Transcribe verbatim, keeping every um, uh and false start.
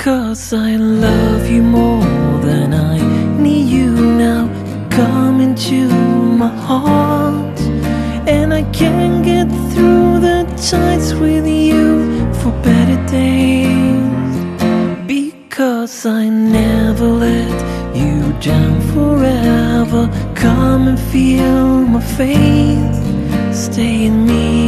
'Cause I love you more than I need you now. Come into my heart, and I can't get through the times with you for better days, because I never let you down forever. Come and feel my faith, stay in me